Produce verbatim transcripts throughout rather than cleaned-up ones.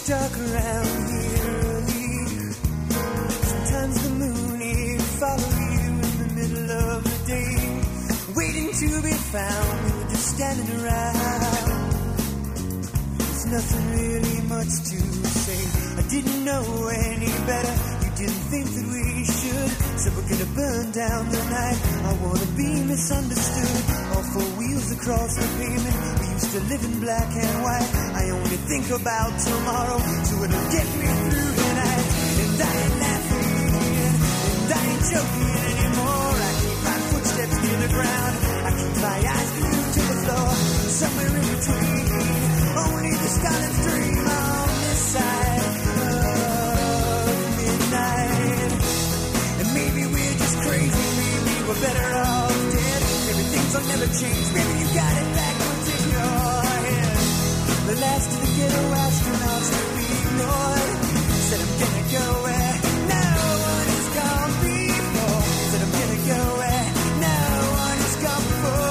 stuck around here early. Sometimes the moon will follow you in the middle of the day, waiting to be found. We were just standing around. There's nothing really much to say. I didn't know any better. You didn't think that we should. So we're gonna burn down the night. I wanna be misunderstood. All four wheels across the pavement. We used to live in black and white. I only think about tomorrow, so it'll get me through tonight. And I ain't laughing, and I ain't joking anymore. I keep my footsteps near the ground. I keep my eyes glued to the floor. Somewhere in between, only the silent dream on this side of midnight. And maybe we're just crazy, maybe we're better off dead. Everything'll never change, maybe you got it backwards in your head. The last of the ghetto astronauts to be ignored. Said I'm gonna go where no one has gone before. Said I'm gonna go where no one has gone before.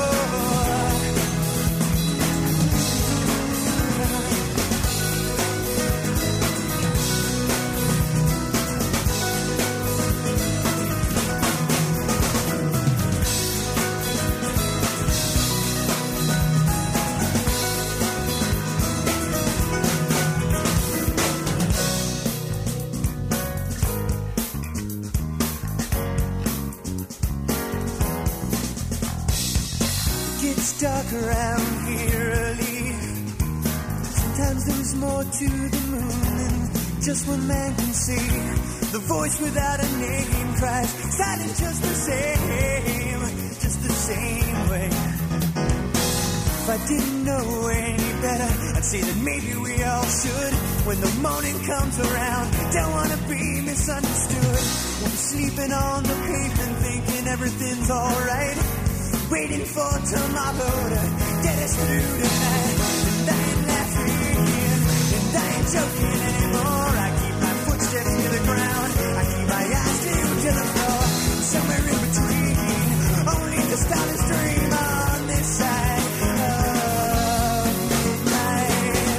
Stuck around here early. Sometimes there's more to the moon than just one man can see. The voice without a name cries silent just the same, just the same way. If I didn't know any better, I'd say that maybe we all should. When the morning comes around, don't wanna be misunderstood. We'll be sleeping on the pavement thinking everything's alright, waiting for tomorrow to get us through tonight. And I ain't laughing, and I ain't joking anymore. I keep my footsteps near the ground. I keep my eyes glued to the floor. Somewhere in between, only the stars dream on this side of midnight.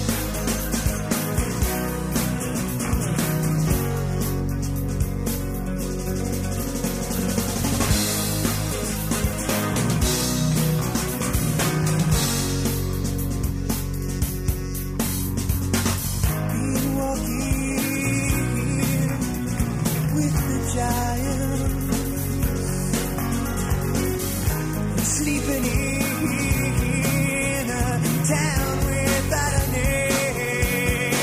Sleeping in a town without a name.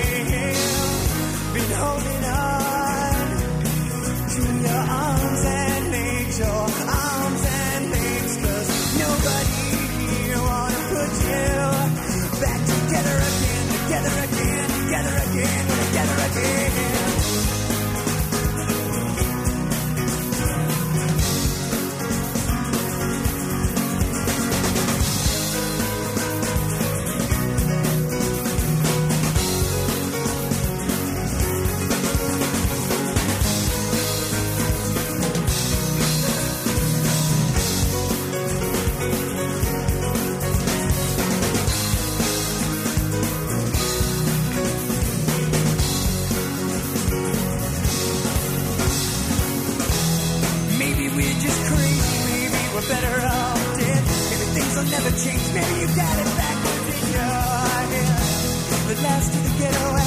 Been holding on to your arms and legs, your arms and legs, 'cause nobody here wanna put you back together again, together again, together again, together again. Better off dead. Everything'll never change. Maybe you got it backwards in your head. The last of the ghetto